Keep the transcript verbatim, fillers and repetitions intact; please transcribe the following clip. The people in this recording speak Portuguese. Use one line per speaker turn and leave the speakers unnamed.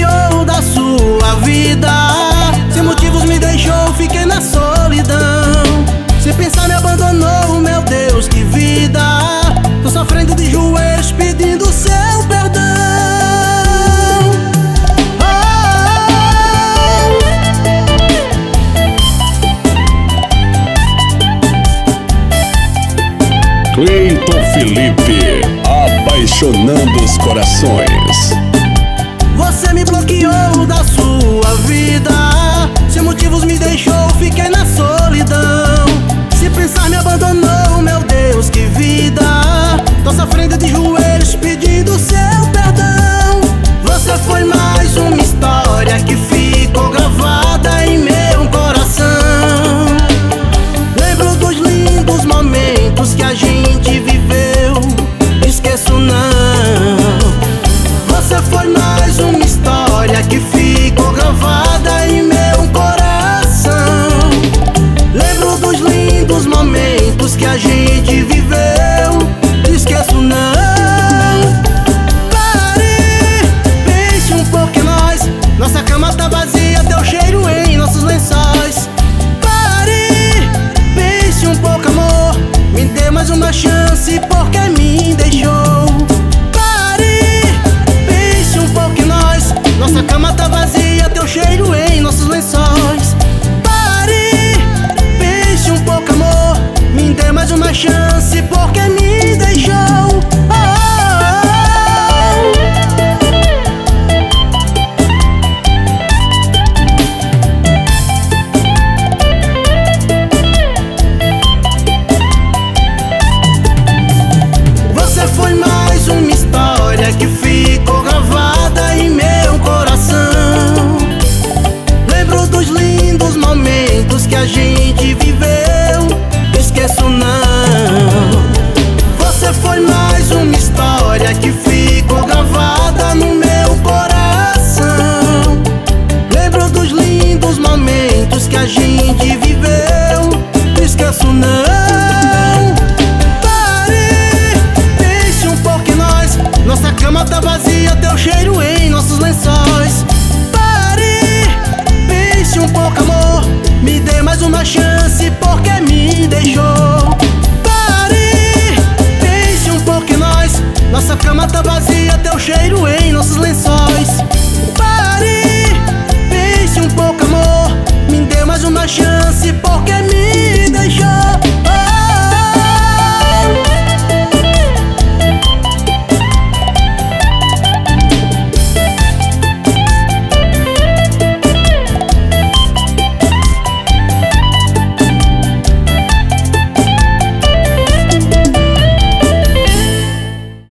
bloqueou da sua vida. Sem motivos me deixou, fiquei na solidão. Sem pensar me abandonou, meu Deus, que vida. Tô sofrendo de joelhos pedindo seu perdão.
Cleiton Felipe, apaixonando os corações.
Você me bloqueou da sua vida. Sem motivos me deixou, fiquei na solidão. Se pensar me abandonou, meu Deus, que vida. Tô sofrendo de joelhos pedindo seu perdão. Você foi mais uma história que ficou gravada em meu coração. Lembro dos lindos momentos que a gente viveu, esqueço não. Você foi mais uma história que ficou gravada em meu coração. Lembro dos lindos momentos que a gente viveu, esqueço não. Pare, pense um pouco em nós. Nossa cama tá vazia, teu cheiro em nossos lençóis. Pare, pense um pouco, amor. Me dê mais uma chance porque me deixou. Nossa cama tá vazia, teu cheiro em nossos lençóis. Pare, pense um pouco, amor. Me dê mais uma chance porque me deixou. Você foi mais uma história que ficou gravada em meu coração. Lembro dos lindos momentos que a gente viveu, esqueço não. Você foi mais uma história que ficou gravada no meu coração. Lembro dos lindos momentos que a gente viveu, esqueço não. Pare, pense um pouco em nós. Nossa cama tá vazia, teu cheiro em nossos lençóis. Pare, pense um pouco, amor. Me dê mais uma chance porque me deixou. Pare, pense um pouco em nós. Nossa cama tá vazia, teu